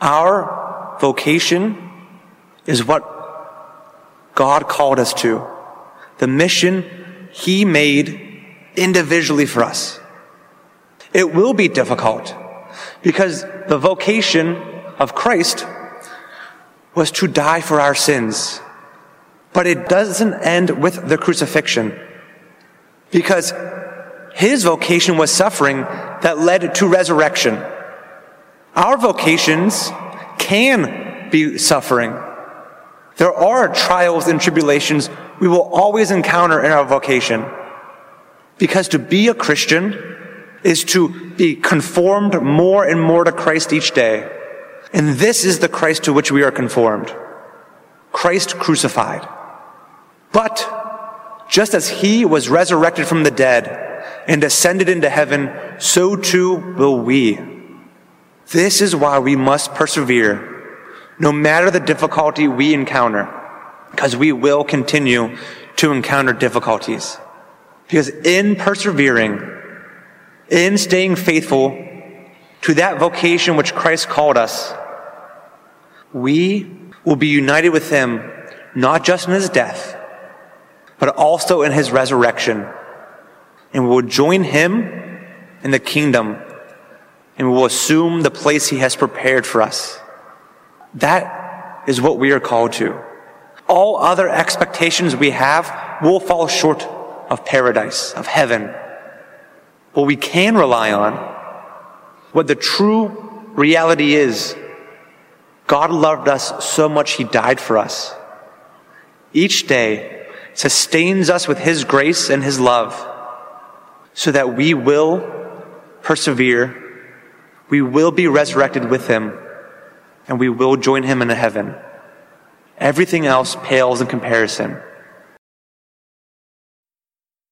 Our vocation is what God called us to, the mission He made individually for us. It will be difficult because the vocation of Christ was to die for our sins. But it doesn't end with the crucifixion, because His vocation was suffering that led to resurrection. Our vocations can be suffering. There are trials and tribulations we will always encounter in our vocation, because to be a Christian is to be conformed more and more to Christ each day. And this is the Christ to which we are conformed. Christ crucified. But just as He was resurrected from the dead and ascended into heaven, so too will we. This is why we must persevere, no matter the difficulty we encounter, because we will continue to encounter difficulties. Because in persevering, in staying faithful to that vocation which Christ called us, we will be united with Him, not just in His death, but also in His resurrection. And we will join Him in the kingdom, and we will assume the place He has prepared for us. That is what we are called to. All other expectations we have will fall short of paradise, of heaven. What we can rely on, what the true reality is, God loved us so much He died for us. Each day sustains us with His grace and His love, so that we will persevere, we will be resurrected with Him, and we will join Him in heaven. Everything else pales in comparison.